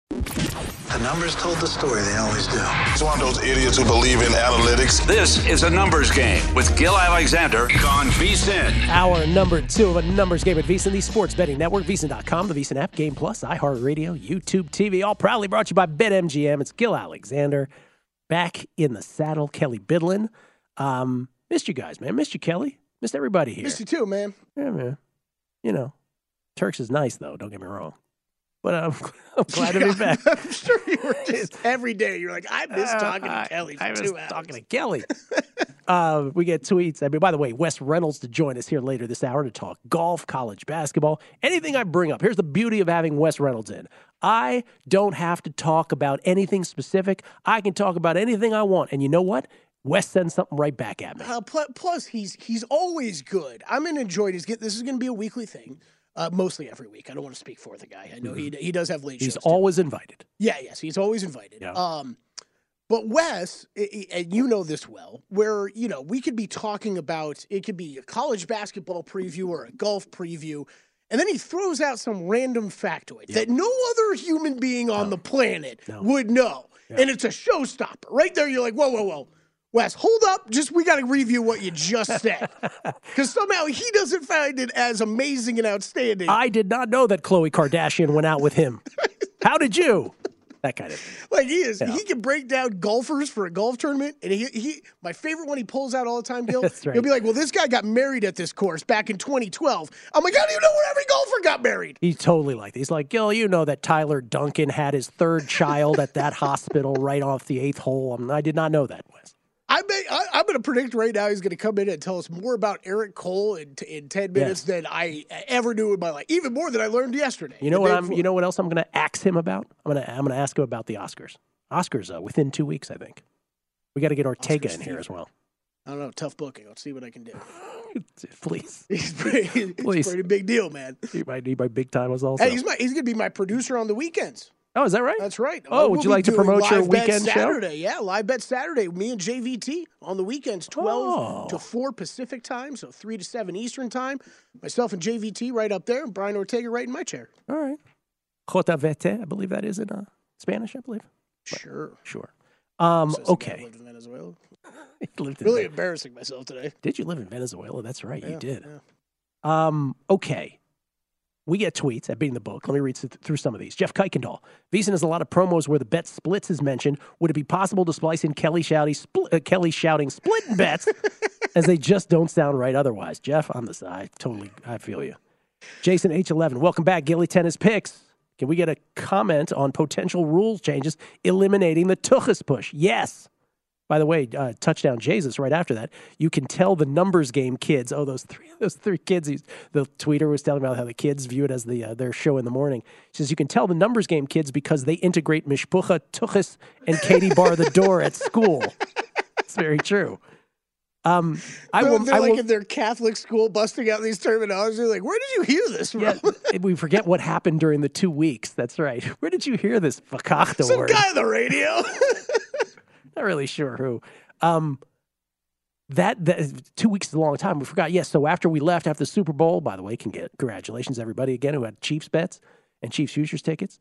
The numbers told the story, they always do. It's one of those idiots who believe in analytics. This is a numbers game with Gil Alexander on VSiN. Hour number 2 of a numbers game at VSiN, the sports betting network, VSiN.com, the VSiN app, Game Plus, iHeartRadio, YouTube TV, all proudly brought to you by BetMGM. It's Gil Alexander back in the saddle. Kelly Bidlin. Missed you guys, man. Missed you, Kelly. Missed everybody here. Missed you too, man. Yeah, man. You know, Turks is nice, though. Don't get me wrong. But I'm glad to be back. I'm sure you were just every day. You're like, I miss talking to Kelly for 2 hours. I miss talking to Kelly. We get tweets. I mean, by the way, Wes Reynolds to join us here later this hour to talk golf, college basketball, anything I bring up. Here's the beauty of having Wes Reynolds in. I don't have to talk about anything specific. I can talk about anything I want. And you know what? Wes sends something right back at me. Plus, he's always good. I'm going to enjoy this. This is going to be a weekly thing. Mostly every week. I don't want to speak for the guy. I know he does have late shows. He's always invited. Yes, he's always invited. Yeah. But Wes, and you know this well, where, we could be talking about, it could be a college basketball preview or a golf preview, and then he throws out some random factoid that no other human being on the planet would know. Yeah. And it's a showstopper. Right there, you're like, whoa. Wes, hold up. We got to review what you just said. Because somehow he doesn't find it as amazing and outstanding. I did not know that Khloe Kardashian went out with him. How did you? That kind of thing. Like he is. Yeah. He can break down golfers for a golf tournament. And he my favorite one he pulls out all the time, Gil. That's right. He'll be like, well, this guy got married at this course back in 2012. I'm like, how do you know where every golfer got married? He's totally like that. He's like, Gil, you know that Tyler Duncan had his third child at that hospital right off the 8th hole. I did not know that, Wes. I'm going to predict right now he's going to come in and tell us more about Eric Cole in 10 minutes than I ever knew in my life, even more than I learned yesterday. You know what else I'm going to ask him about? I'm going to ask him about the Oscars. Oscars within 2 weeks, I think. We got to get Ortega in here as well. I don't know, tough booking. Let's see what I can do. Please. He's a pretty big deal, man. He might need my big time was also. Hey, he's going to be my producer on the weekends. Oh, is that right? That's right. Oh, would you like to promote your weekend show? Saturday, yeah, Live Bet Saturday. Me and JVT on the weekends, 12 to 4 Pacific time, so 3 to 7 Eastern time. Myself and JVT right up there, and Brian Ortega right in my chair. All right. Jota Vete, I believe that is in Spanish, I believe. Sure. Okay. Lived in Venezuela. Really embarrassing myself today. Did you live in Venezuela? That's right, you did. Yeah. Okay. We get tweets at Beating the Book. Let me read through some of these. Jeff Kuykendall. VSiN has a lot of promos where the bet splits is mentioned. Would it be possible to splice in Kelly shouting split bets as they just don't sound right otherwise? Jeff, on the side. I feel you. Jason H11. Welcome back, Gilly Tennis Picks. Can we get a comment on potential rules changes eliminating the Tuchus push? Yes. By the way, touchdown Jesus right after that. You can tell the numbers game kids. Oh, those three kids. The tweeter was telling about how the kids view it as their show in the morning. He says you can tell the numbers game kids because they integrate Mishpucha Tuchus and Katie bar the door at school. It's very true. In their Catholic school busting out these terminology. Like, where did you hear this from? Yeah, we forget what happened during the 2 weeks. That's right. Where did you hear this fakachta Some word? guy on the radio. Not really sure who. That 2 weeks is a long time. We forgot. Yes. So after we left after the Super Bowl, by the way, congratulations everybody again who had Chiefs bets and Chiefs futures tickets.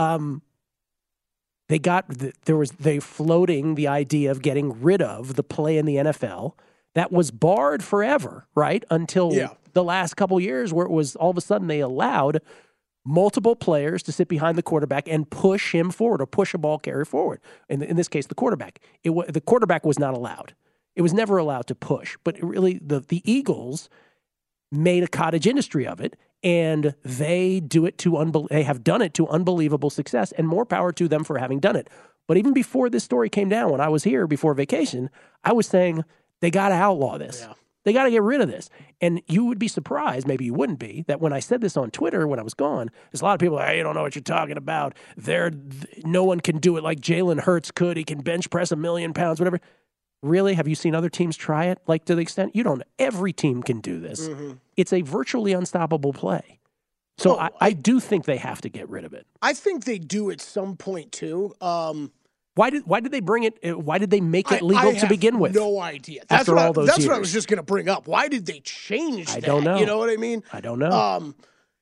They floating the idea of getting rid of the play in the NFL that was barred forever, right? Until the last couple years where it was all of a sudden they allowed multiple players to sit behind the quarterback and push him forward or push a ball carrier forward. In this case, the quarterback. The quarterback was not allowed. It was never allowed to push. But really, the Eagles made a cottage industry of it, and they have done it to unbelievable success, and more power to them for having done it. But even before this story came down, when I was here before vacation, I was saying they got to outlaw this. Yeah. They got to get rid of this. And you would be surprised, maybe you wouldn't be, that when I said this on Twitter when I was gone, there's a lot of people like, hey, you don't know what you're talking about. No one can do it like Jalen Hurts could. He can bench press 1,000,000 pounds, whatever. Really? Have you seen other teams try it? Like to the extent you don't. Every team can do this. Mm-hmm. It's a virtually unstoppable play. So I do think they have to get rid of it. I think they do at some point too. Why did they bring it? Why did they make it legal to begin with? No idea. That's what I was just going to bring up. Why did they change that? I don't know. You know what I mean? I don't know.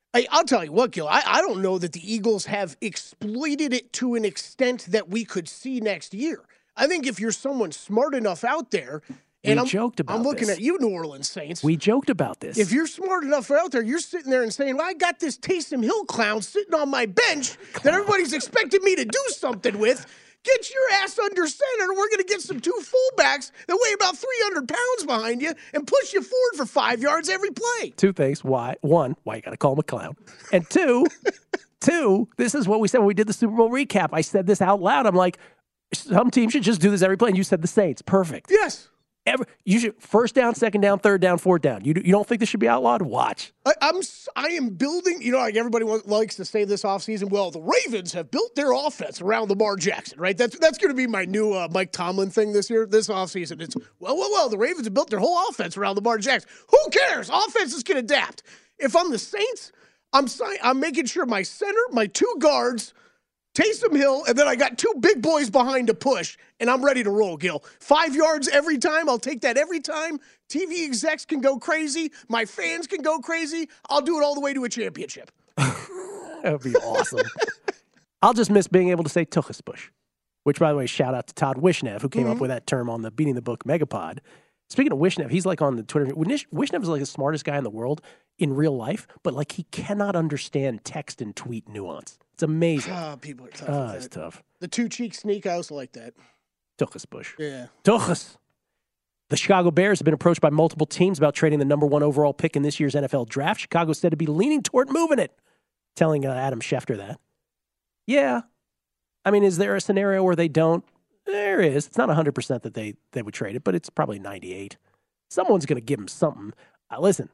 I'll tell you what, Gil, I don't know that the Eagles have exploited it to an extent that we could see next year. I think if you're someone smart enough out there, and I'm looking at you, New Orleans Saints. We joked about this. If you're smart enough out there, you're sitting there and saying, well, I got this Taysom Hill clown sitting on my bench that everybody's expecting me to do something with. Get your ass under center. We're going to get some 2 fullbacks that weigh about 300 pounds behind you and push you forward for 5 yards every play. 2 things. Why? 1, why you got to call him a clown. And 2, this is what we said when we did the Super Bowl recap. I said this out loud. I'm like, some teams should just do this every play. And you said the Saints. Perfect. Yes. You should first down, second down, third down, fourth down. You don't think this should be outlawed? Watch. I am building, like everybody likes to say this offseason, well, the Ravens have built their offense around Lamar Jackson, right? That's going to be my new Mike Tomlin thing this offseason. It's, well, the Ravens have built their whole offense around Lamar Jackson. Who cares? Offenses can adapt. If I'm the Saints, I'm making sure my center, my 2 guards, Taysom Hill, and then I got 2 big boys behind to push, and I'm ready to roll, Gil. 5 yards every time. I'll take that every time. TV execs can go crazy. My fans can go crazy. I'll do it all the way to a championship. That would be awesome. I'll just miss being able to say Tuchusbush, which, by the way, shout out to Todd Wishnev, who came up with that term on the Beating the Book Megapod. Speaking of Wishnev, he's like on the Twitter. Wishnev is like the smartest guy in the world in real life, but like he cannot understand text and tweet nuance. It's amazing. People are tough. It's tough. The 2-cheek sneak, I also like that. Tuchusbush. Yeah. Tuchus. The Chicago Bears have been approached by multiple teams about trading the number 1 overall pick in this year's NFL draft. Chicago said to be leaning toward moving it, telling Adam Schefter that. Yeah. I mean, is there a scenario where they don't? There is. It's not 100% that they would trade it, but it's probably 98. Someone's going to give them something. Listen,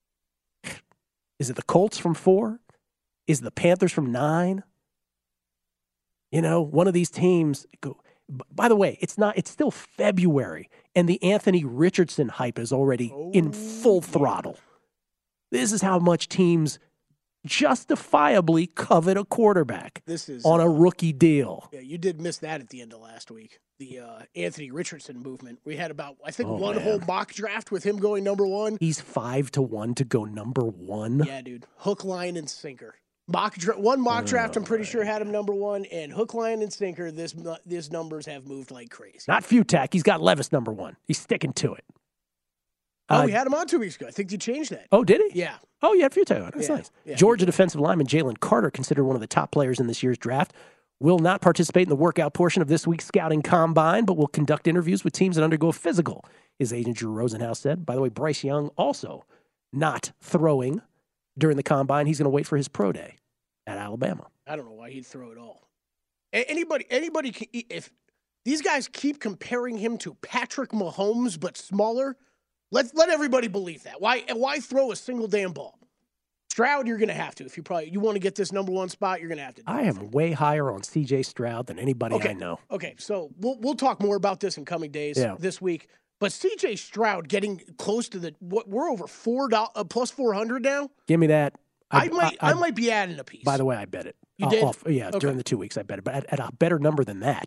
is it the Colts from 4? Is it the Panthers from 9? One of these teams. By the way, it's still February, and the Anthony Richardson hype is already in full throttle. This is how much teams justifiably covet a quarterback on a rookie deal. Yeah, you did miss that at the end of last week. The Anthony Richardson movement. We had about, I think, one whole mock draft with him going number 1. He's 5-1 to go number 1. Yeah, dude. Hook, line, and sinker. One mock draft, I'm pretty sure, had him number 1, and hook, line, and sinker, this numbers have moved like crazy. Not Futak. He's got Levis number 1. He's sticking to it. We had him on 2 weeks ago. I think you changed that. Oh, did he? Yeah. Oh, you had Futak on. That's nice. Yeah, Georgia defensive lineman Jalen Carter, considered one of the top players in this year's draft, will not participate in the workout portion of this week's scouting combine, but will conduct interviews with teams that undergo a physical, his agent Drew Rosenhaus said. By the way, Bryce Young also not throwing during the combine. He's going to wait for his pro day at Alabama. I don't know why he'd throw it all. Anybody, if these guys keep comparing him to Patrick Mahomes but smaller, let everybody believe that. Why throw a single damn ball? Stroud, you're going to have to. If you want to get this number 1 spot, you're going to have to. I am way higher on C.J. Stroud than anybody I know. Okay, so we'll talk more about this in coming days this week. But C.J. Stroud getting close to we're over $4 plus 400 now. Give me that. I might be adding a piece. By the way, I bet it. You did? During the 2 weeks, I bet it. But at a better number than that.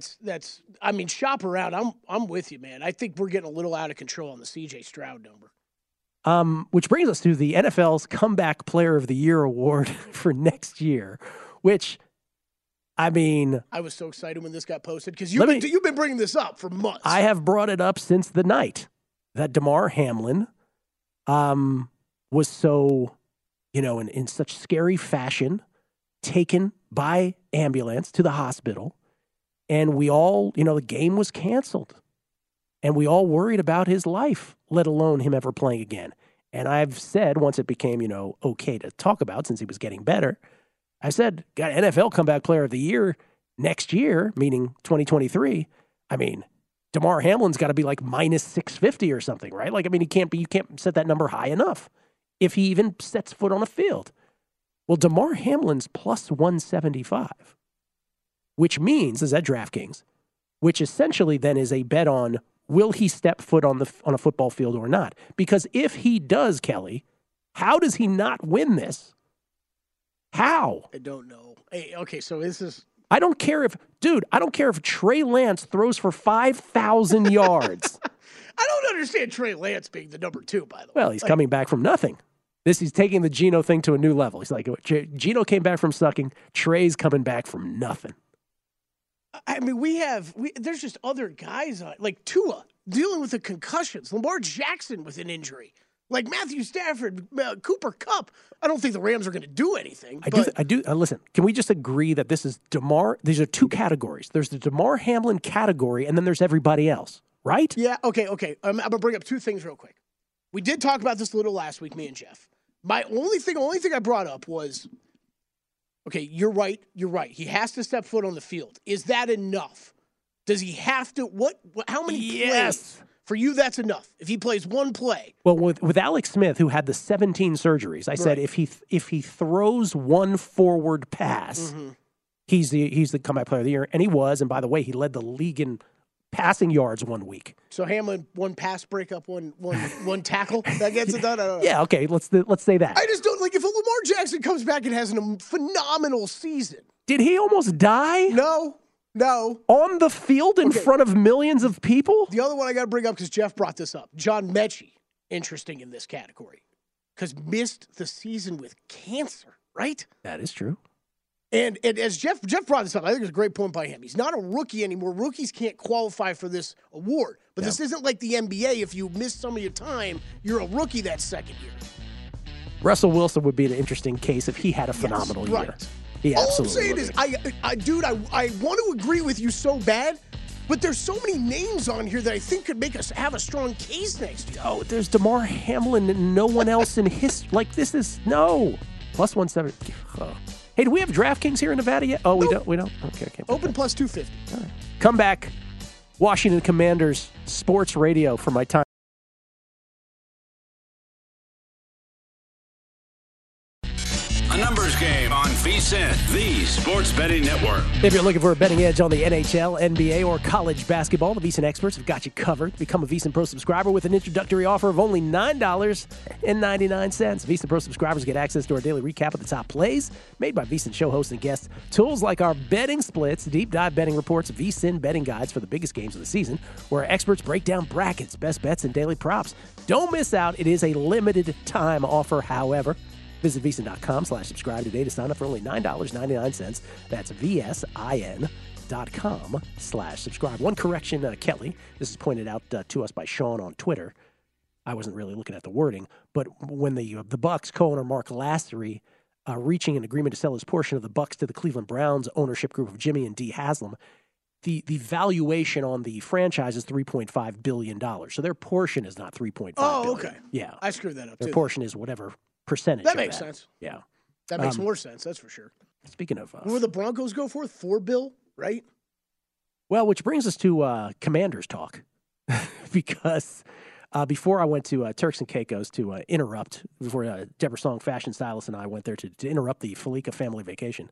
I mean, shop around. I'm with you, man. I think we're getting a little out of control on the C.J. Stroud number. Which brings us to the NFL's Comeback Player of the Year award for next year, which, I mean... I was so excited when this got posted because you've been bringing this up for months. I have brought it up since the night that Damar Hamlin was so, in such scary fashion, taken by ambulance to the hospital, and we all, the game was canceled. And we all worried about his life, let alone him ever playing again. And I've said, once it became, okay to talk about since he was getting better, I said, got NFL Comeback Player of the Year next year, meaning 2023. I mean, Damar Hamlin's got to be like minus 650 or something, right? Like, I mean, you can't set that number high enough if he even sets foot on a field. Well, Damar Hamlin's plus 175, which means, is at DraftKings, which essentially then is a bet on will he step foot on a football field or not? Because if he does, Kelly, how does he not win this? How? I don't know. Hey, okay, so this is... I don't care if Trey Lance throws for 5,000 yards. I don't understand Trey Lance being the number 2, by the way. Well, he's coming back from nothing. He's taking the Geno thing to a new level. He's like, Geno came back from sucking. Trey's coming back from nothing. I mean, there's just other guys like Tua dealing with the concussions, Lamar Jackson with an injury, like Matthew Stafford, Cooper Kupp. I don't think the Rams are going to do anything. I do. Listen, can we just agree that this is DeMar? These are two categories. There's the DeMar Hamlin category, and then there's everybody else, right? Yeah. Okay. I'm going to bring up two things real quick. We did talk about this a little last week, me and Jeff. My only thing I brought up was, okay, you're right. He has to step foot on the field. Is that enough? Does he have to? How many plays? For you, that's enough. If he plays one play. Well, with Alex Smith, who had the 17 surgeries, I said if he throws one forward pass, he's the comeback player of the year, and he was. And by the way, he led the league in passing yards 1 week. So Hamlin, one pass breakup, one tackle that gets it done. I don't know. Yeah, okay, let's say that. I just don't like if Lamar Jackson comes back and has a phenomenal season. Did he almost die? No. On the field in front of millions of people? The other one I got to bring up because Jeff brought this up. John Mechie, interesting in this category, because missed the season with cancer, right? That is true. And as Jeff brought this up, I think it's a great point by him. He's not a rookie anymore. Rookies can't qualify for this award. But this isn't like the NBA. If you miss some of your time, you're a rookie that second year. Russell Wilson would be an interesting case if he had a phenomenal year. Right. He All I'm absolutely saying would is, be. I want to agree with you so bad, but there's so many names on here that I think could make us have a strong case next year. Oh, there's DeMar Hamlin and no one else in history. Like, this is, no. Plus 170. Oh. Hey, do we have DraftKings here in Nevada yet? Oh, Nope. we don't? Okay. Open plus 250. All right. Come back. Washington Commanders Sports Radio for my time. A numbers game on VSiN, the sports betting network. If you're looking for a betting edge on the NHL, NBA, or college basketball, the VSiN experts have got you covered. Become a VSiN Pro subscriber with an introductory offer of only $9.99. VSiN Pro subscribers get access to our daily recap of the top plays made by VSiN show hosts and guests. Tools like our betting splits, deep dive betting reports, VSiN betting guides for the biggest games of the season, where our experts break down brackets, best bets, and daily props. Don't miss out. It is a limited time offer, however. Visit VSiN.com/subscribe today to sign up for only $9.99. That's VSIN.com/subscribe. One correction, Kelly. This is pointed out to us by Sean on Twitter. I wasn't really looking at the wording, but when the Bucs co-owner Mark Lassery reaching an agreement to sell his portion of the Bucs to the Cleveland Browns ownership group of Jimmy and Dee Haslam, the valuation on the franchise is $3.5 billion. So their portion is not $3.5 billion. Oh, okay. Yeah. I screwed that up, Their too. portion is whatever percentage That of makes sense. Yeah. That makes more sense, that's for sure. Speaking of... What would the Broncos go for? $4 billion, right? Well, which brings us to Commanders talk. Because before I went to Turks and Caicos to interrupt, before Deborah Song, fashion stylist, and I went there to interrupt the Felica family vacation,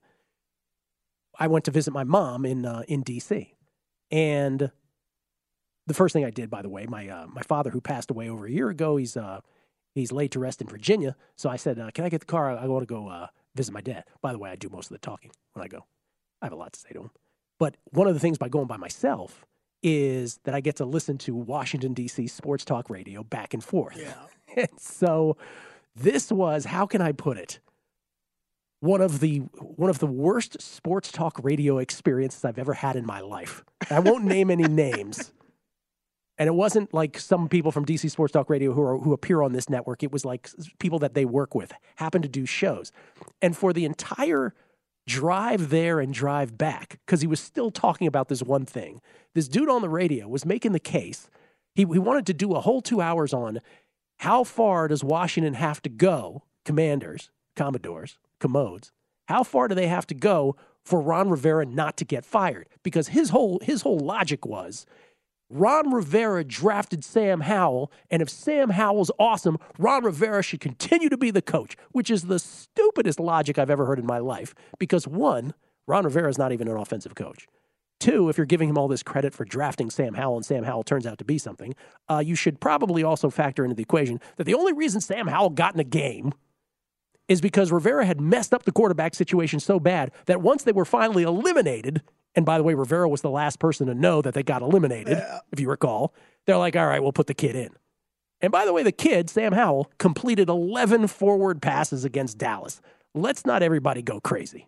I went to visit my mom in D.C. And the first thing I did, by the way, my father, who passed away over a year ago, he's laid to rest in Virginia. So I said, can I get the car? I want to go visit my dad. By the way, I do most of the talking when I go. I have a lot to say to him. But one of the things by going by myself is that I get to listen to Washington, D.C. sports talk radio back and forth. Yeah. And so this was, how can I put it, one of the worst sports talk radio experiences I've ever had in my life. I won't name any names. And it wasn't like some people from DC Sports Talk Radio who appear on this network. It was like people that they work with, happen to do shows. And for the entire drive there and drive back, because he was still talking about this one thing, this dude on the radio was making the case. He wanted to do a whole 2 hours on how far does Washington have to go, Commanders, Commodores, Commodes, how far do they have to go for Ron Rivera not to get fired? Because his whole logic was, Ron Rivera drafted Sam Howell, and if Sam Howell's awesome, Ron Rivera should continue to be the coach, which is the stupidest logic I've ever heard in my life. Because one, Ron Rivera is not even an offensive coach. Two, if you're giving him all this credit for drafting Sam Howell and Sam Howell turns out to be something, you should probably also factor into the equation that the only reason Sam Howell got in a game is because Rivera had messed up the quarterback situation so bad that once they were finally eliminated, and by the way, Rivera was the last person to know that they got eliminated, if you recall. They're like, all right, we'll put the kid in. And by the way, the kid, Sam Howell, completed 11 forward passes against Dallas. Let's not everybody go crazy.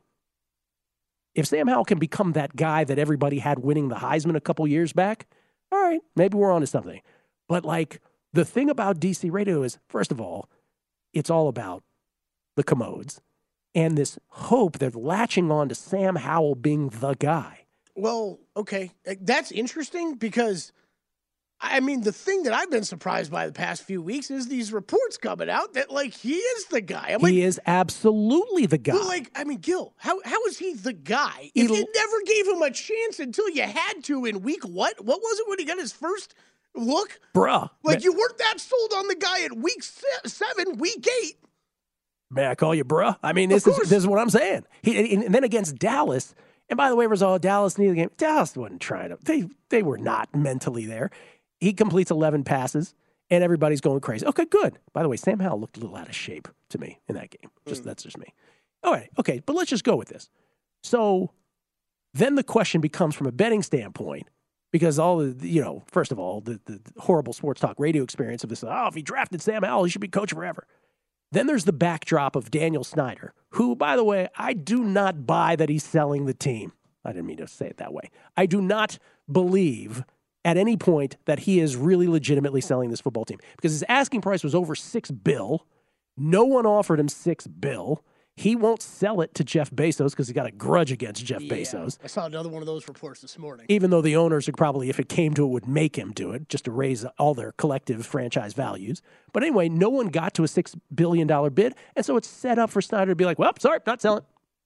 If Sam Howell can become that guy that everybody had winning the Heisman a couple years back, all right, maybe we're onto something. But like the thing about DC radio is, first of all, it's all about the commodes and this hope they're latching on to Sam Howell being the guy. Well, okay. That's interesting because, I mean, the thing that I've been surprised by the past few weeks is these reports coming out that, like, he is the guy. He is absolutely the guy. Well, like, I mean, Gil, how is he the guy? If you never gave him a chance until you had to in week what? What was it when he got his first look? Bruh. Like, you weren't that sold on the guy at week 7, week 8. May I call you bruh? I mean, this is what I'm saying. And then against Dallas, and by the way, Dallas needed the game. Dallas wasn't trying to. They were not mentally there. He completes 11 passes, and everybody's going crazy. Okay, good. By the way, Sam Howell looked a little out of shape to me in that game. That's just me. All right, okay, but let's just go with this. So then the question becomes from a betting standpoint, because all the, first of all, the horrible sports talk radio experience of this, if he drafted Sam Howell, he should be coach forever. Then there's the backdrop of Daniel Snyder, who, by the way, I do not buy that he's selling the team. I didn't mean to say it that way. I do not believe at any point that he is really legitimately selling this football team because his asking price was over $6 billion. No one offered him $6 billion. He won't sell it to Jeff Bezos because he got a grudge against Jeff Bezos. I saw another one of those reports this morning. Even though the owners would probably, if it came to it, would make him do it just to raise all their collective franchise values. But anyway, no one got to a $6 billion bid. And so it's set up for Snyder to be like, well, sorry, not selling.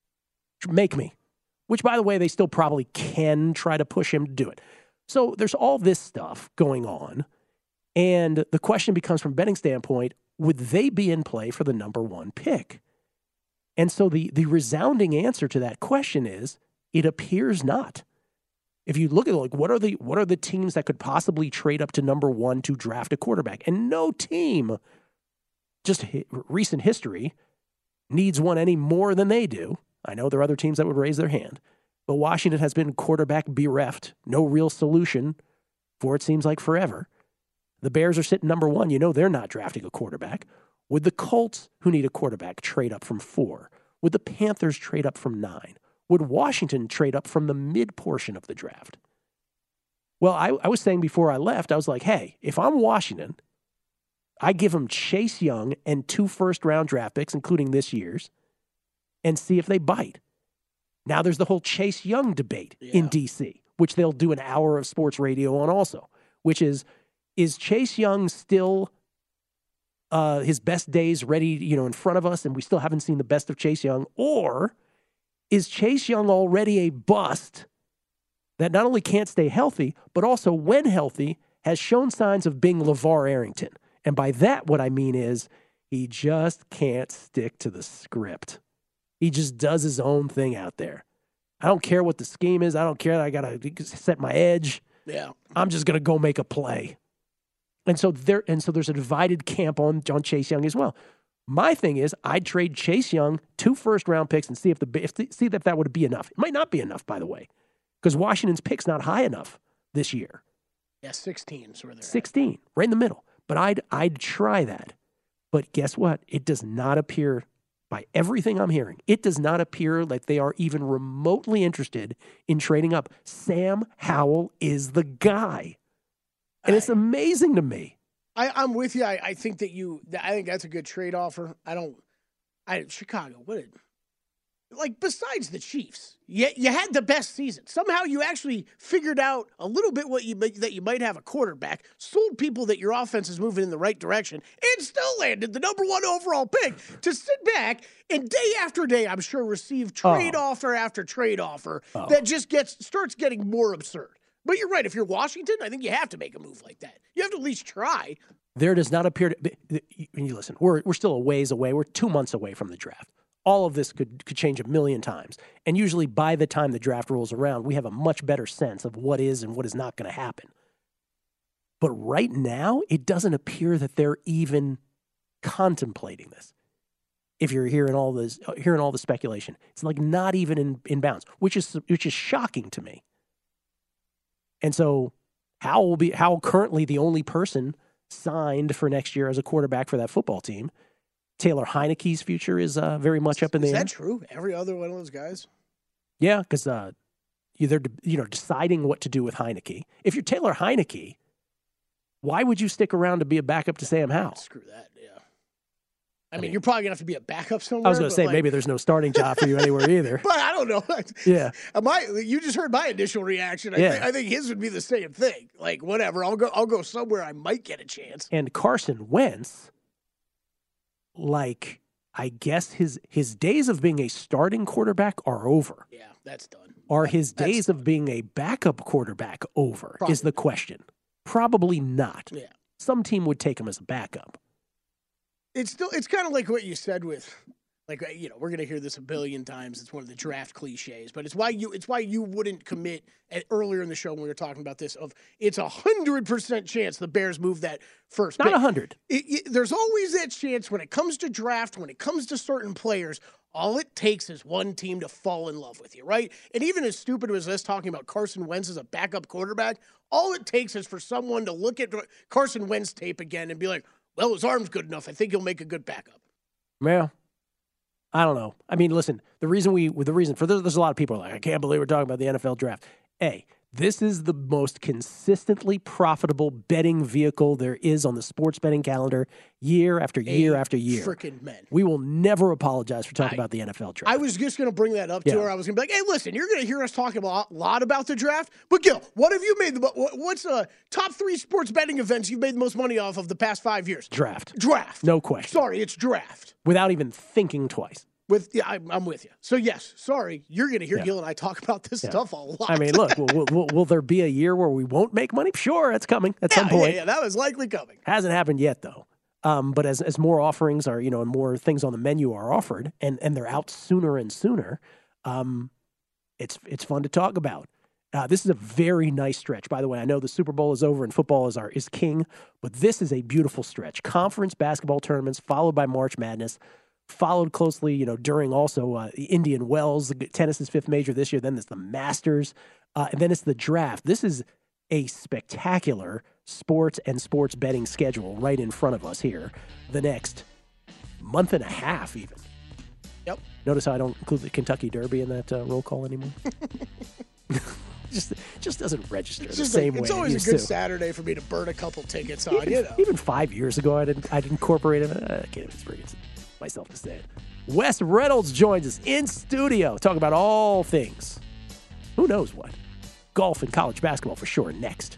Make me. Which, by the way, they still probably can try to push him to do it. So there's all this stuff going on. And the question becomes, from a betting standpoint, would they be in play for the number 1 pick? And so the resounding answer to that question is, it appears not. If you look at what are the teams that could possibly trade up to number 1 to draft a quarterback, and no team, just recent history, needs one any more than they do. I know there are other teams that would raise their hand, but Washington has been quarterback bereft, no real solution for it seems like forever. The Bears are sitting number 1. They're not drafting a quarterback. Would the Colts, who need a quarterback, trade up from 4? Would the Panthers trade up from 9? Would Washington trade up from the mid portion of the draft? Well, I was saying before I left, I was like, hey, if I'm Washington, I give them Chase Young and 2 first-round draft picks, including this year's, and see if they bite. Now there's the whole Chase Young debate in D.C., which they'll do an hour of sports radio on also, which is Chase Young still his best days ready, in front of us, and we still haven't seen the best of Chase Young? Or is Chase Young already a bust that not only can't stay healthy, but also, when healthy, has shown signs of being LeVar Arrington? And by that, what I mean is he just can't stick to the script. He just does his own thing out there. I don't care what the scheme is. I don't care that I got to set my edge. Yeah. I'm just going to go make a play. And so there's a divided camp on Chase Young as well. My thing is, I'd trade Chase Young 2 first-round picks and see if that would be enough. It might not be enough, by the way, because Washington's pick's not high enough this year. Yeah, 16 is where they're 16, right in the middle. But I'd try that. But guess what? It does not appear, by everything I'm hearing, it does not appear like they are even remotely interested in trading up. Sam Howell is the guy. And it's amazing to me. I'm with you. I think I think that's a good trade offer. Chicago, besides the Chiefs, you had the best season. Somehow you actually figured out a little bit that you might have a quarterback, sold people that your offense is moving in the right direction, and still landed the number 1 overall pick to sit back and day after day, I'm sure, receive trade offer after trade offer that just starts getting more absurd. But you're right. If you're Washington, I think you have to make a move like that. You have to at least try. There does not appear to – listen, we're still a ways away. We're 2 months away from the draft. All of this could change a million times. And usually by the time the draft rolls around, we have a much better sense of what is and what is not going to happen. But right now, it doesn't appear that they're even contemplating this. If you're hearing all the speculation, it's like not even in bounds, which is shocking to me. And so Howell currently the only person signed for next year as a quarterback for that football team. Taylor Heineke's future is very much up in the air. Is that true? Every other one of those guys? Yeah, because they're deciding what to do with Heineke. If you're Taylor Heineke, why would you stick around to be a backup to Sam Howell? Screw that, yeah. I mean, you're probably going to have to be a backup somewhere. I was going to say, maybe there's no starting job for you anywhere either. But I don't know. Yeah. You just heard my initial reaction. I think his would be the same thing. Like, whatever, I'll go somewhere I might get a chance. And Carson Wentz, I guess his days of being a starting quarterback are over. Yeah, that's done. Are his days of being a backup quarterback over is the question. Probably not. Yeah. Some team would take him as a backup. It's kind of like what you said with, we're going to hear this a billion times. It's one of the draft cliches, but it's why you wouldn't commit earlier in the show when we were talking about this it's 100% chance the Bears move that first pick. Not 100. There's always that chance when it comes to draft, when it comes to certain players. All it takes is one team to fall in love with you, right? And even as stupid as us talking about Carson Wentz as a backup quarterback, all it takes is for someone to look at Carson Wentz tape again and be like, well, his arm's good enough. I think he'll make a good backup. Yeah. I don't know. I mean, listen, there's a lot of people like, I can't believe we're talking about the NFL draft. This is the most consistently profitable betting vehicle there is on the sports betting calendar year after year after year. Freaking men. We will never apologize for talking about the NFL draft. I was just going to bring that up to her. I was going to be like, hey, listen, you're going to hear us talking a lot about the draft. But, Gil, what have you made? What's top 3 sports betting events you've made the most money off of the past 5 years? Draft. No question. Sorry, it's draft. Without even thinking twice. I'm with you. So, yes, sorry, you're going to hear Gil and I talk about this stuff a lot. I mean, look, will there be a year where we won't make money? Sure, it's coming at some point. Yeah, that was likely coming. Hasn't happened yet, though. But as more offerings are, and more things on the menu are offered, and they're out sooner and sooner, it's fun to talk about. This is a very nice stretch. By the way, I know the Super Bowl is over and football is king, but this is a beautiful stretch. Conference basketball tournaments followed by March Madness. Followed closely, during also Indian Wells, tennis's 5th major this year. Then there's the Masters, and then it's the draft. This is a spectacular sports and sports betting schedule right in front of us here. The next month and a half, even. Yep. Notice how I don't include the Kentucky Derby in that roll call anymore. just doesn't register the same way. It's always a good Saturday for me to burn a couple tickets on. Even 5 years ago, I'd incorporate it. I can't even bring myself to say it. Wes Reynolds joins us in studio, talking about all things. Who knows what? Golf and college basketball for sure. Next.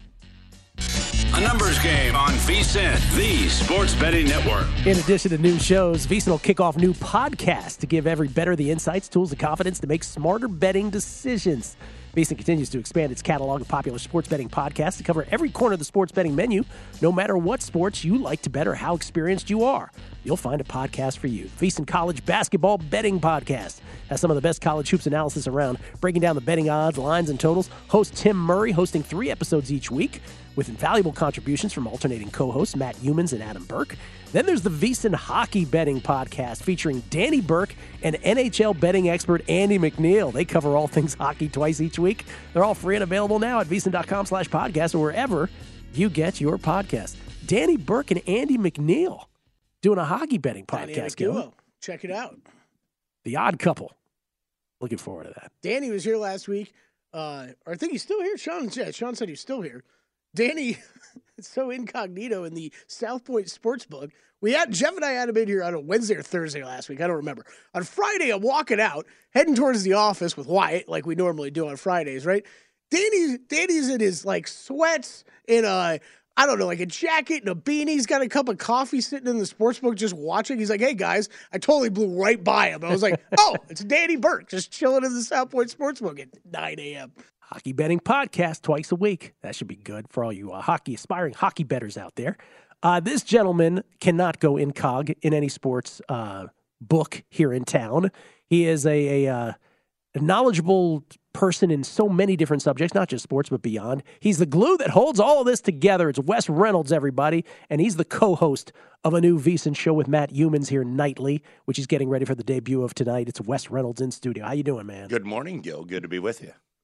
A numbers game on VSiN, the sports betting network. In addition to new shows, VSiN will kick off new podcasts to give every bettor the insights, tools, and confidence to make smarter betting decisions. VSiN continues to expand its catalog of popular sports betting podcasts to cover every corner of the sports betting menu. No matter what sports you like to bet or how experienced you are, you'll find a podcast for you. VSiN College Basketball Betting Podcast has some of the best college hoops analysis around, breaking down the betting odds, lines, and totals. Host Tim Murray hosting 3 episodes each week with invaluable contributions from alternating co-hosts Matt Humans and Adam Burke. Then there's the VSiN Hockey Betting Podcast featuring Danny Burke and NHL betting expert Andy McNeil. They cover all things hockey twice each week. They're all free and available now at VSiN.com/podcast or wherever you get your podcast. Danny Burke and Andy McNeil doing a hockey betting podcast. Duo. Check it out. The Odd Couple. Looking forward to that. Danny was here last week. I think he's still here. Sean said he's still here. Danny is so incognito in the South Point Sportsbook. Jeff and I had him in here on a Wednesday or Thursday last week. I don't remember. On Friday, I'm walking out, heading towards the office with Wyatt, like we normally do on Fridays, right? Danny's in his sweats in a jacket and a beanie. He's got a cup of coffee sitting in the sportsbook just watching. He's like, hey, guys, I totally blew right by him. I was like, oh, it's Danny Burke just chilling in the South Point Sportsbook at 9 a.m. Hockey betting podcast twice a week. That should be good for all you aspiring hockey bettors out there. This gentleman cannot go incog in any sports book here in town. He is a knowledgeable person in so many different subjects, not just sports, but beyond. He's the glue that holds all of this together. It's Wes Reynolds, everybody, and he's the co-host of a new VSiN show with Matt Humans here nightly, which he's getting ready for the debut of tonight. It's Wes Reynolds in studio. How you doing, man? Good morning, Gil. Good to be with you.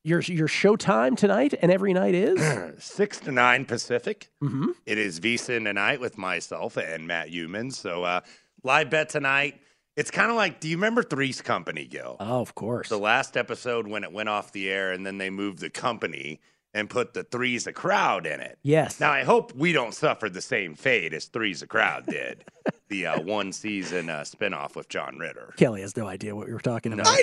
Your showtime tonight and every night is 6 to 9 Pacific. Mm-hmm. It is VSiN tonight with myself and Matt Humans. So live bet tonight. It's kind of like, do you remember Three's Company, Gil? Oh, of course. The last episode when it went off the air and then they moved the company and put the Three's a Crowd in it. Yes. Now, I hope we don't suffer the same fate as Three's a Crowd did. The one-season spinoff with John Ritter. Kelly has no idea what we were talking about.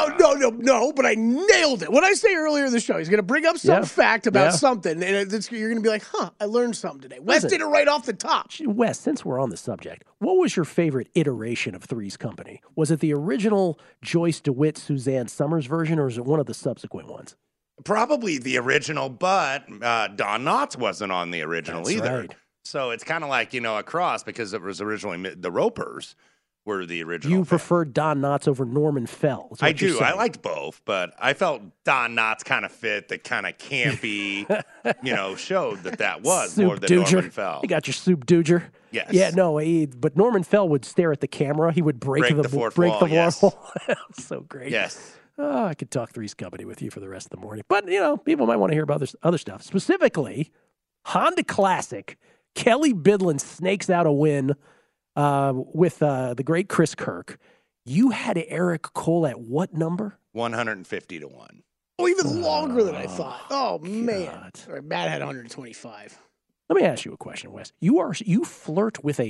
No, but I nailed it. What I say earlier in the show, he's going to bring up some fact about something, and you're going to be like, I learned something today. Wes did it right off the top. Wes, since we're on the subject, what was your favorite iteration of Three's Company? Was it the original Joyce DeWitt, Suzanne Summers version, or is it one of the subsequent ones? Probably the original, but Don Knotts wasn't on the original either. Right. So it's kind of like, a cross because it was originally the Ropers were the original. You preferred Don Knotts over Norman Fell. I do. I liked both, but I felt Don Knotts kind of fit the kind of campy, showed that was Soup more than Dooger. Norman Fell. You got your Soup Dooger. Yes. Yeah, no, but Norman Fell would stare at the camera. He would break the fourth wall. Yes. So great. Yes. Oh, I could talk Three's Company with you for the rrest of the morning. But, people might want to hear about this other stuff. Specifically, Honda Classic. Kelly Bidlin snakes out a win with the great Chris Kirk. You had Eric Cole at what number? 150 to 1. Oh, even longer than I thought. Oh, God. man. All right, Matt had 125. Let me ask you a question, Wes. You flirt with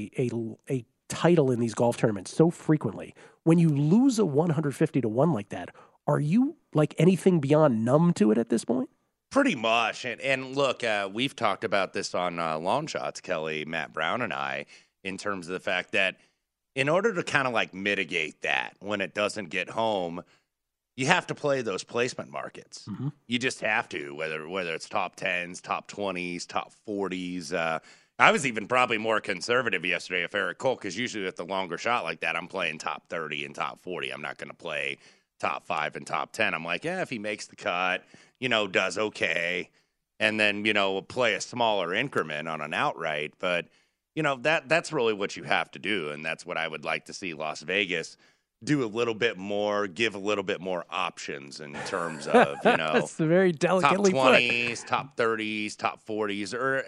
a title in these golf tournaments so frequently. When you lose a 150 to 1 like that, are you like anything beyond numb to it at this point? Pretty much. And look, we've talked about this on Long Shots, Kelly, Matt Brown, and I, in terms of the fact that in order to kind of like mitigate that when it doesn't get home, you have to play those placement markets. Mm-hmm. You just have to, whether it's top 10s, top 20s, top 40s. I was even probably more conservative yesterday with Eric Cole because usually with the longer shot like that, I'm playing top 30 and top 40. I'm not going to play top 5 and top 10. I'm like, if he makes the cut, does okay, and then, play a smaller increment on an outright. But, that's really what you have to do, and that's what I would like to see Las Vegas do a little bit more, give a little bit more options in terms of, That's very delicately top 20s, top 30s, top 40s, or,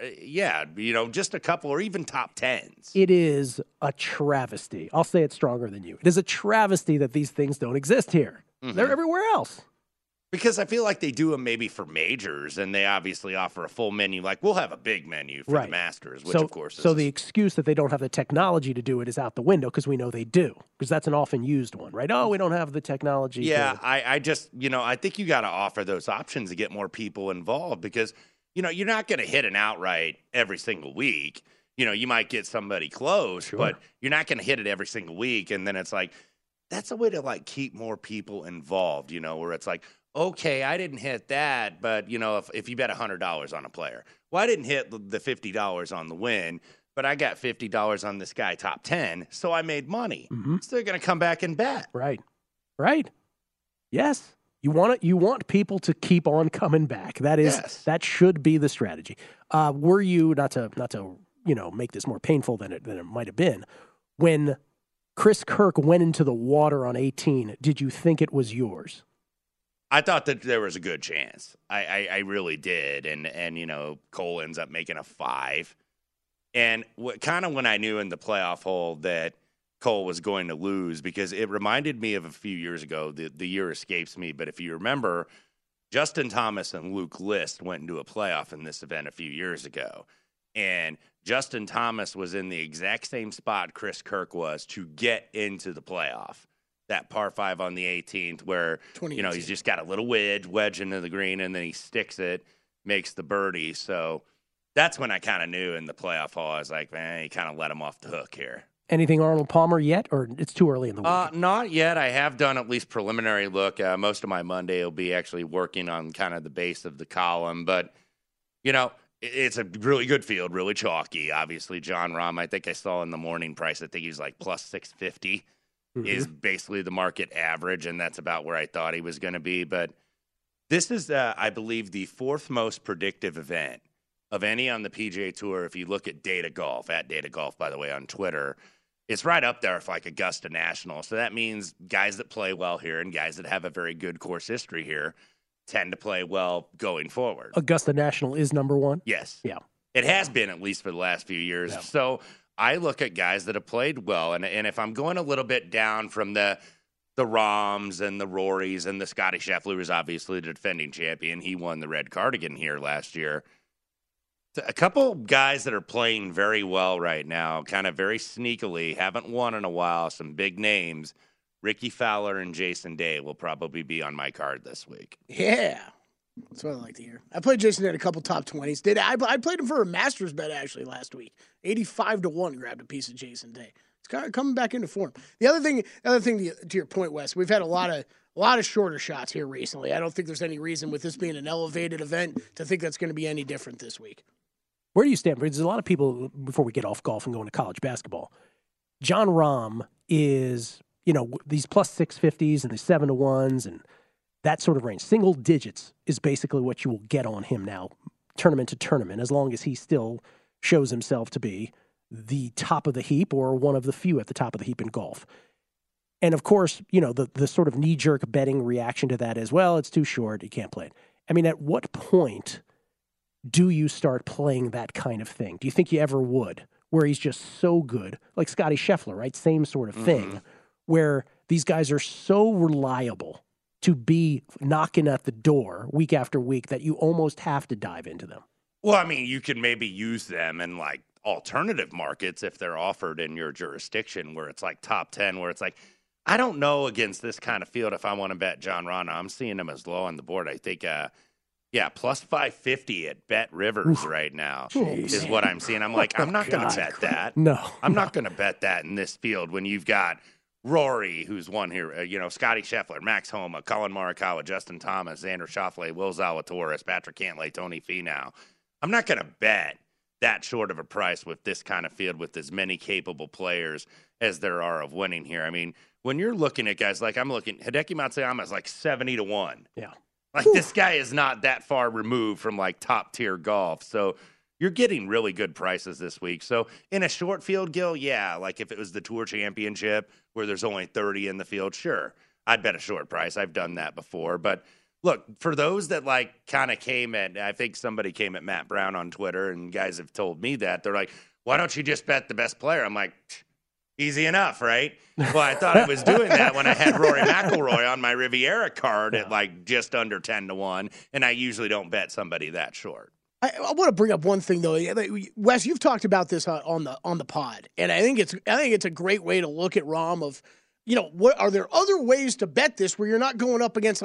just a couple, or even top 10s. It is a travesty. I'll say it stronger than you. It is a travesty that these things don't exist here. Mm-hmm. They're everywhere else. Because I feel like they do them maybe for majors, and they obviously offer a full menu. Like, we'll have a big menu for the Masters, which, of course, is... So the excuse that they don't have the technology to do it is out the window because we know they do. Because that's an often used one, right? Oh, we don't have the technology. Yeah, I just, I think you got to offer those options to get more people involved because, you're not going to hit an outright every single week. You might get somebody close, but you're not going to hit it every single week. And then it's like, that's a way to, like, keep more people involved, where it's like, okay, I didn't hit that, but, if you bet $100 on a player, well, I didn't hit the $50 on the win, but I got $50 on this guy top 10, so I made money. Mm-hmm. So they're going to come back and bet. Right. Yes. You want people to keep on coming back. That should be the strategy. Were you, not to make this more painful than it might have been, when Chris Kirk went into the water on 18, did you think it was yours? I thought that there was a good chance. I really did. And Cole ends up making a 5. And when I knew in the playoff hole that Cole was going to lose, because it reminded me of a few years ago. The year escapes me. But if you remember, Justin Thomas and Luke List went into a playoff in this event a few years ago. And Justin Thomas was in the exact same spot Chris Kirk was to get into the playoff. That par 5 on the 18th where, he's just got a little wedge into the green, and then he sticks it, makes the birdie. So that's when I kind of knew in the playoff hole, I was like, man, he kind of let him off the hook here. Anything Arnold Palmer yet, or it's too early in the week? Not yet. I have done at least preliminary look. Most of my Monday will be actually working on kind of the base of the column. But, it's a really good field, really chalky. Obviously, John Rahm, I think I saw in the morning price, I think he's like plus 650. Is basically the market average, and that's about where I thought he was going to be. But this is, I believe, the 4th most predictive event of any on the PGA Tour. If you look at Data Golf, at Data Golf, by the way, on Twitter, it's right up there with like Augusta National. So that means guys that play well here and guys that have a very good course history here tend to play well going forward. Augusta National is number one? Yes. Yeah. It has been, at least for the last few years. Yeah. So I look at guys that have played well, and if I'm going a little bit down from the Rahms and the Rorys and the Scotty Scheffler, was obviously the defending champion. He won the red cardigan here last year. A couple guys that are playing very well right now, kind of very sneakily, haven't won in a while, some big names. Ricky Fowler and Jason Day will probably be on my card this week. Yeah. That's what I like to hear. I played Jason Day in a couple top 20s. I played him for a Masters bet actually last week. 85-1 grabbed a piece of Jason Day. It's kind of coming back into form. The other thing to your point, Wes, we've had a lot of shorter shots here recently. I don't think there's any reason with this being an elevated event to think that's going to be any different this week. Where do you stand? Because there's a lot of people, before we get off golf and go into college basketball, Jon Rahm is, these plus 650s and the 7-1s and that sort of range. Single digits is basically what you will get on him now, tournament to tournament, as long as he still shows himself to be the top of the heap or one of the few at the top of the heap in golf. And of course, the sort of knee-jerk betting reaction to that is, well, it's too short, you can't play it. I mean, at what point do you start playing that kind of thing? Do you think you ever would, where he's just so good? Like Scotty Scheffler, right? Same sort of thing, where these guys are so reliable to be knocking at the door week after week that you almost have to dive into them. Well, I mean, you can maybe use them in like alternative markets if they're offered in your jurisdiction where it's like top 10, where it's like, I don't know against this kind of field if I want to bet Jon Rahm. I'm seeing him as low on the board. I think, plus 550 at Bet Rivers right now is what I'm seeing. I'm like, I'm not going to bet that. No. I'm not going to bet that in this field when you've got Rory, who's won here, Scotty Scheffler, Max Homa, Colin Morikawa, Justin Thomas, Xander Schauffele, Will Zalatoris, Patrick Cantlay, Tony Finau. I'm not going to bet that short of a price with this kind of field with as many capable players as there are of winning here. I mean, when you're looking at guys like Hideki Matsuyama is like 70-1. Yeah. Like this guy is not that far removed from like top tier golf. So you're getting really good prices this week. So in a short field, Gil, yeah, like if it was the Tour Championship where there's only 30 in the field, sure, I'd bet a short price. I've done that before. But look, for those that like kind of I think somebody came at Matt Brown on Twitter, and guys have told me that. They're like, why don't you just bet the best player? I'm like, easy enough, right? Well, I thought I was doing that when I had Rory McIlroy on my Riviera card at like just under 10-1, and I usually don't bet somebody that short. I want to bring up one thing though, Wes. You've talked about this on the pod, and I think it's a great way to look at Rahm. Of what are there other ways to bet this where you're not going up against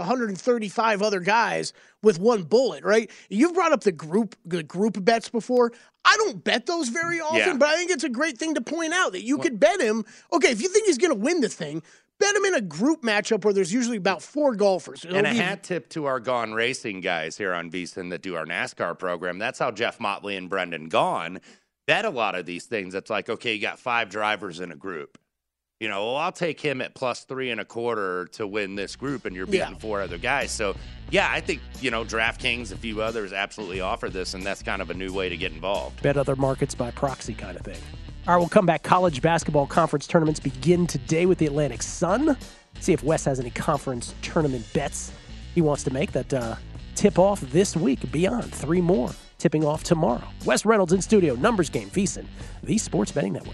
135 other guys with one bullet, right? You've brought up the group bets before. I don't bet those very often, but I think it's a great thing to point out that you could bet him. Okay, if you think he's going to win the thing, bet him in a group matchup where there's usually about 4 golfers. And a hat tip to our Gone Racing guys here on VSiN that do our NASCAR program. That's how Jeff Motley and Brendan Gaughan bet a lot of these things. It's like, okay, you got 5 drivers in a group. I'll take him at plus 3.25 to win this group, and you're beating 4 other guys. So, I think, DraftKings, a few others absolutely offer this, and that's kind of a new way to get involved. Bet other markets by proxy kind of thing. All right, we'll come back. College basketball conference tournaments begin today with the Atlantic Sun. See if Wes has any conference tournament bets he wants to make that tip off this week. Beyond 3 more tipping off tomorrow. Wes Reynolds in studio. Numbers Game, VSiN, the Sports Betting Network.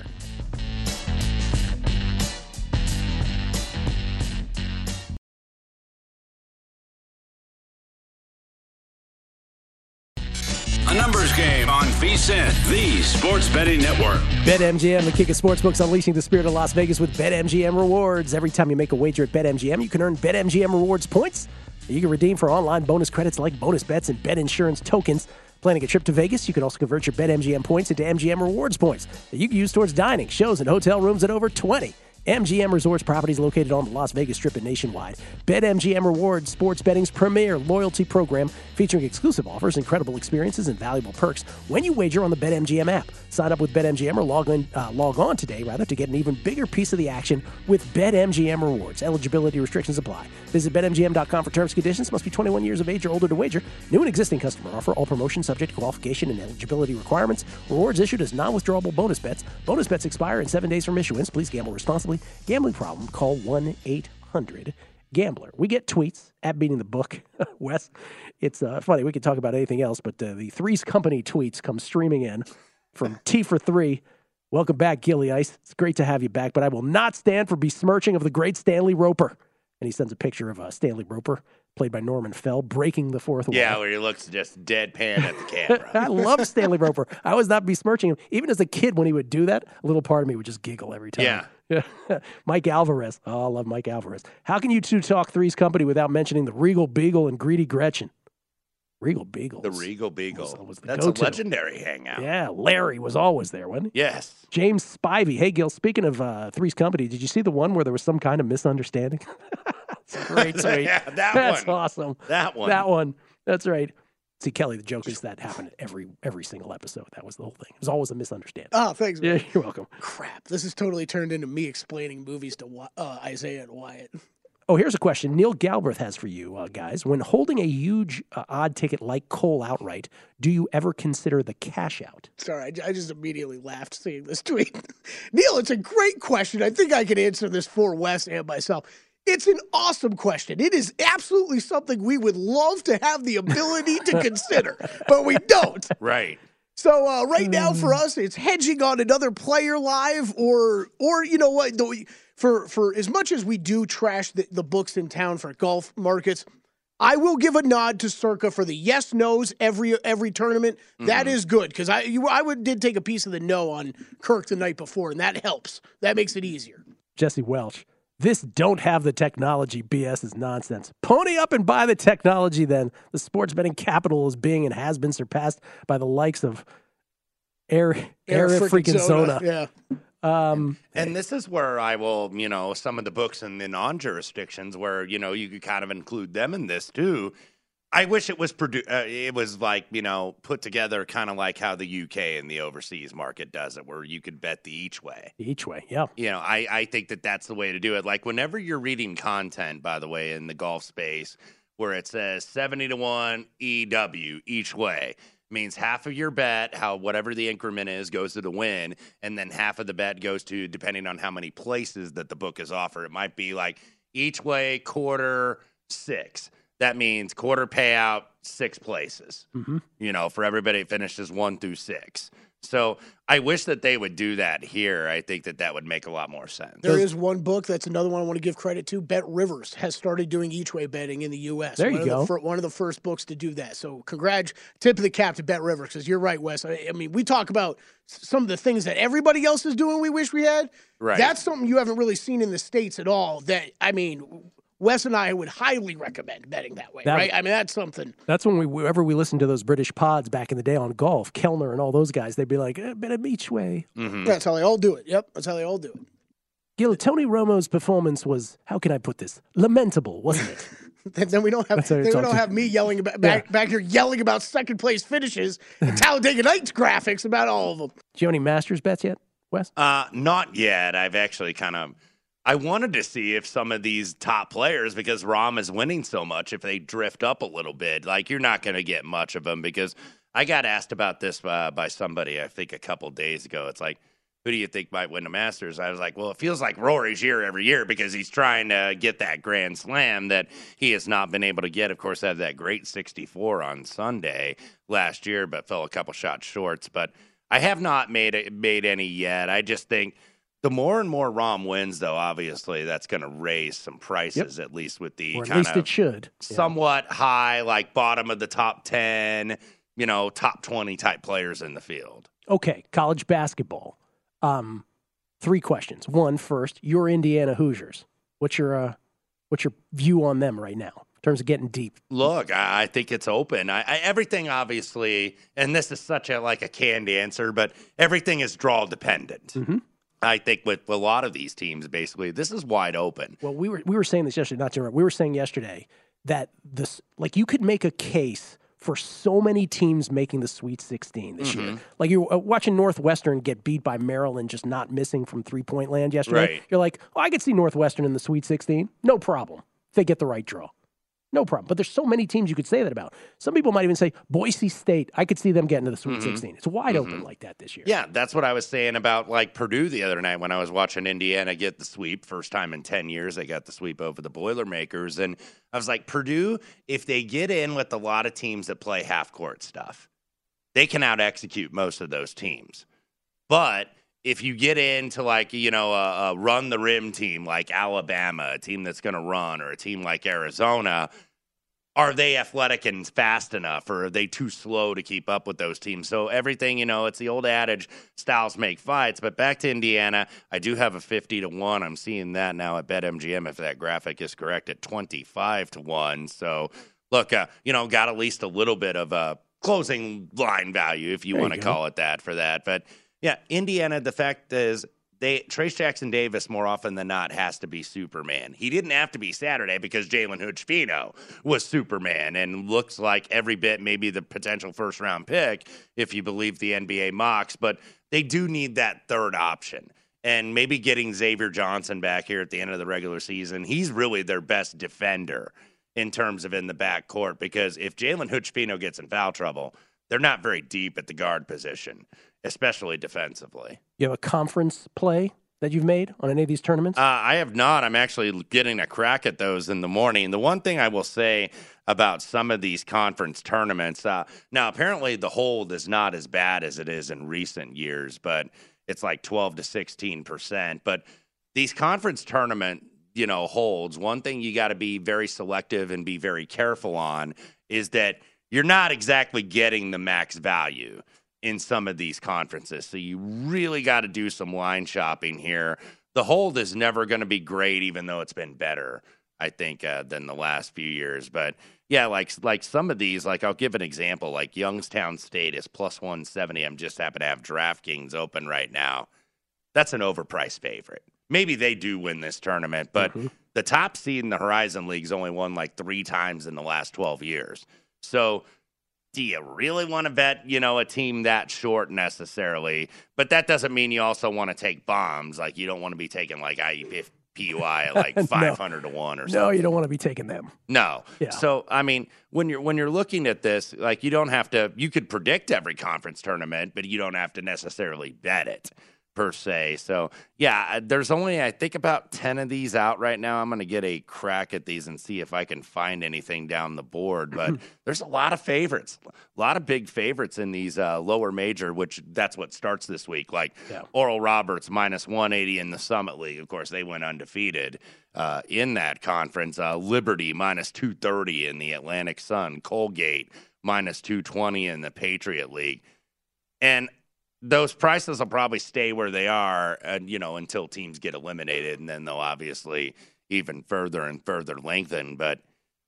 A Numbers Game on VSiN, the Sports Betting Network. BetMGM, the king of sportsbooks, unleashing the spirit of Las Vegas with BetMGM rewards. Every time you make a wager at BetMGM, you can earn BetMGM rewards points that you can redeem for online bonus credits like bonus bets and bet insurance tokens. Planning a trip to Vegas, you can also convert your BetMGM points into MGM rewards points that you can use towards dining, shows, and hotel rooms at over 20 MGM Resorts properties located on the Las Vegas Strip and nationwide. BetMGM Rewards, sports betting's premier loyalty program featuring exclusive offers, incredible experiences, and valuable perks when you wager on the BetMGM app. Sign up with BetMGM or log on today to get an even bigger piece of the action with BetMGM Rewards. Eligibility restrictions apply. Visit BetMGM.com for terms and conditions. Must be 21 years of age or older to wager. New and existing customer offer. All promotions subject to qualification and eligibility requirements. Rewards issued as non-withdrawable bonus bets. Bonus bets expire in 7 days from issuance. Please gamble responsibly. Gambling problem? Call 1-800 gambler. We get tweets at Beating the Book, Wes. It's funny. We could talk about anything else, but the Three's Company tweets come streaming in from T for 3. Welcome back, Gilly Ice. It's great to have you back, but I will not stand for besmirching of the great Stanley Roper. And he sends a picture of Stanley Roper, played by Norman Fell, breaking the fourth wall. Yeah, where he looks just deadpan at the camera. I love Stanley Roper. I was not besmirching him. Even as a kid, when he would do that, a little part of me would just giggle every time. Yeah. Mike Alvarez. Oh, I love Mike Alvarez. How can you two talk Three's Company without mentioning the Regal Beagle and Greedy Gretchen? Regal Beagle. The Regal Beagle. Was the That's go-to. a legendary hangout. Yeah, Larry was always there, wasn't he? Yes. James Spivey. Hey, Gil, speaking of Three's Company, did you see the one where there was some kind of misunderstanding? It's a great tweet. Yeah, That's one. awesome. That one. That one. That's right. See, Kelly, the joke is that happened every single episode. That was the whole thing. It was always a misunderstanding. Oh, thanks, man. Yeah, you're welcome. Crap. This has totally turned into me explaining movies to Isaiah and Wyatt. Oh, here's a question Neil Galbraith has for you, guys. When holding a huge odd ticket like Cole outright, do you ever consider the cash out? Sorry, I just immediately laughed seeing this tweet. Neil, it's a great question. I think I can answer this for Wes and myself. It's an awesome question. It is absolutely something we would love to have the ability to consider, but we don't. Right. So right now for us, it's hedging on another player live, or you know what? For as much as we do trash the books in town for golf markets, I will give a nod to Circa for the yes nos every tournament. Mm-hmm. That is good because I did take a piece of the no on Kirk the night before, and that helps. That makes it easier. Jesse Welch. This don't have the technology BS is nonsense. Pony up and buy the technology then. The sports betting capital is being and has been surpassed by the likes of Air freaking Zona. Yeah. And this is where I will, some of the books in the non-jurisdictions where, you could kind of include them in this too. I wish it was put together kind of like how the UK and the overseas market does it, where you could bet the each way. Each way, yeah. I think that's the way to do it. Like whenever you're reading content, by the way, in the golf space, where it says 70-1 EW each way, means half of your bet, whatever the increment is, goes to the win, and then half of the bet goes to, depending on how many places that the book is offered. It might be like each way, quarter, 6. That means quarter payout, 6 places, for everybody that finishes 1 through 6. So I wish that they would do that here. I think that would make a lot more sense. There is one book, that's another one I want to give credit to. Bet Rivers has started doing each-way betting in the U.S. There you go. One of the first books to do that. So tip of the cap to Bet Rivers, because you're right, Wes. I mean, we talk about some of the things that everybody else is doing we wish we had. Right. That's something you haven't really seen in the States at all that, Wes and I would highly recommend betting that way, right? I mean, that's something. That's when whenever we listened to those British pods back in the day on golf, Kellner and all those guys, they'd be like, bet them each way. Mm-hmm. That's how they all do it. Yep, that's how they all do it. Gil, Tony Romo's performance was, how can I put this, lamentable, wasn't it? Then we don't have me yelling back here yelling about second place finishes and Talladega Nights graphics about all of them. Do you have any Masters bets yet, Wes? Not yet. I've actually I wanted to see if some of these top players, because Rahm is winning so much, if they drift up a little bit. Like, you're not going to get much of them, because I got asked about this by somebody, I think, a couple days ago. It's like, who do you think might win the Masters? I was like, well, it feels like Rory's year every year, because he's trying to get that Grand Slam that he has not been able to get. Of course, had that great 64 on Sunday last year, but fell a couple shots short. But I have not made any yet. I just think the more and more Rahm wins, though, obviously, that's going to raise some prices, at least with the at least it should. Somewhat high, like bottom of the top 10, top 20 type players in the field. Okay, college basketball. 3 questions. One, first, your Indiana Hoosiers. What's your view on them right now in terms of getting deep? Look, I think it's open. Everything, obviously, and this is such a canned answer, but everything is draw dependent. Mm-hmm. I think with a lot of these teams, basically, this is wide open. Well, we were saying this yesterday, not to interrupt. We were saying yesterday that you could make a case for so many teams making the Sweet 16 this year. Like, you're watching Northwestern get beat by Maryland, just not missing from three-point land yesterday. Right. You're like, I could see Northwestern in the Sweet 16. No problem. If they get the right draw. No problem. But there's so many teams you could say that about. Some people might even say Boise State. I could see them getting to the Sweet 16. It's wide open like that this year. Yeah, that's what I was saying about like Purdue the other night when I was watching Indiana get the sweep. First time in 10 years they got the sweep over the Boilermakers. And I was like, Purdue, if they get in with a lot of teams that play half-court stuff, they can out-execute most of those teams. But if you get into like, a run-the-rim team like Alabama, a team that's going to run, or a team like Arizona, are they athletic and fast enough, or are they too slow to keep up with those teams? So everything, it's the old adage, styles make fights. But back to Indiana, I do have a 50-1. I'm seeing that now at BetMGM, if that graphic is correct, at 25-1. So, look, got at least a little bit of a closing line value, if you want to call it that, for that. But yeah, Indiana, the fact is, Trace Jackson Davis more often than not has to be Superman. He didn't have to be Saturday because Jalen Hood-Schifino was Superman and looks like every bit maybe the potential first-round pick if you believe the NBA mocks. But they do need that third option. And maybe getting Xavier Johnson back here at the end of the regular season, he's really their best defender in terms of in the backcourt, because if Jalen Hood-Schifino gets in foul trouble, they're not very deep at the guard position, especially defensively. You have a conference play that you've made on any of these tournaments? I have not. I'm actually getting a crack at those in the morning. The one thing I will say about some of these conference tournaments, now apparently the hold is not as bad as it is in recent years, but it's like 12 to 16%. But these conference tournament, holds, one thing you got to be very selective and be very careful on is that you're not exactly getting the max value in some of these conferences. So you really got to do some line shopping here. The hold is never going to be great, even though it's been better, I think, than the last few years. But yeah, like some of these, like I'll give an example, like Youngstown State is plus 170. I'm just happen to have DraftKings open right now. That's an overpriced favorite. Maybe they do win this tournament, but the top seed in the Horizon League's only won like 3 times in the last 12 years. So do you really want to bet, a team that short necessarily? But that doesn't mean you also want to take bombs. Like, you don't want to be taking like IUPUI at like 500 to 1 or something. No, you don't want to be taking them. No. Yeah. So, I mean, when you're looking at this, like, you don't have to, you could predict every conference tournament, but you don't have to necessarily bet it per se. So, yeah, there's only, I think, about 10 of these out right now. I'm going to get a crack at these and see if I can find anything down the board. But there's a lot of favorites, a lot of big favorites in these lower major, which that's what starts this week. Like Oral Roberts minus 180 in the Summit League. Of course, they went undefeated in that conference. Liberty minus 230 in the Atlantic Sun. Colgate minus 220 in the Patriot League. And those prices will probably stay where they are, until teams get eliminated, and then they'll obviously even further and further lengthen. But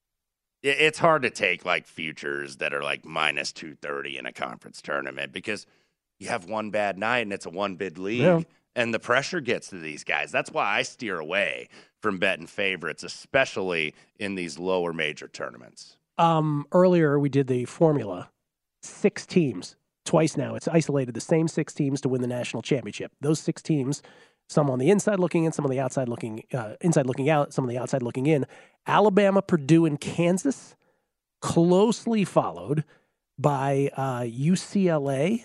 it's hard to take like futures that are like minus 230 in a conference tournament, because you have one bad night and it's a one bid league, and the pressure gets to these guys. That's why I steer away from betting favorites, especially in these lower major tournaments. Earlier we did the formula, 6 teams. Twice now, it's isolated the same 6 teams to win the national championship. Those 6 teams, some on the inside looking in, some on the outside looking inside looking out, some on the outside looking in. Alabama, Purdue, and Kansas, closely followed by UCLA,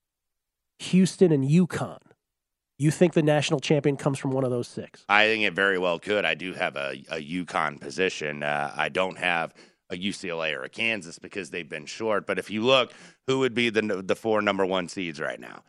Houston, and UConn. You think the national champion comes from one of those 6? I think it very well could. I do have a UConn position. I don't have a UCLA or a Kansas because they've been short. But if you look, who would be the 4 number 1 seeds right now?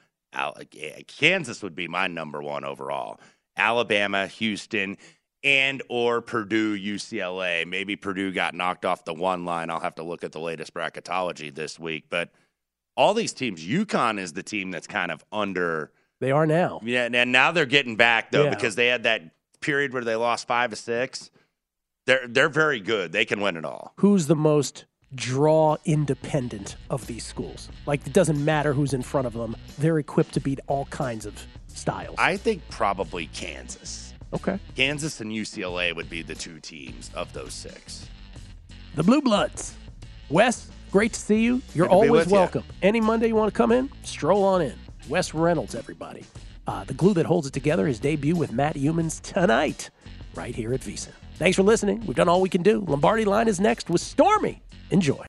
Kansas would be my number 1 overall. Alabama, Houston, and or Purdue, UCLA. Maybe Purdue got knocked off the 1 line. I'll have to look at the latest bracketology this week. But all these teams, UConn is the team that's kind of under. They are now. Yeah, and now they're getting back, though, because they had that period where they lost 5 of 6. They're very good. They can win it all. Who's the most draw independent of these schools? Like, it doesn't matter who's in front of them. They're equipped to beat all kinds of styles. I think probably Kansas. Okay. Kansas and UCLA would be the 2 teams of those 6. The Blue Bloods. Wes, great to see you. You're always welcome. Any Monday you want to come in, stroll on in. Wes Reynolds, everybody. The glue that holds it together, his debut with Matt Youmans tonight, right here at VSiN. Thanks for listening. We've done all we can do. Lombardi Line is next with Stormy. Enjoy.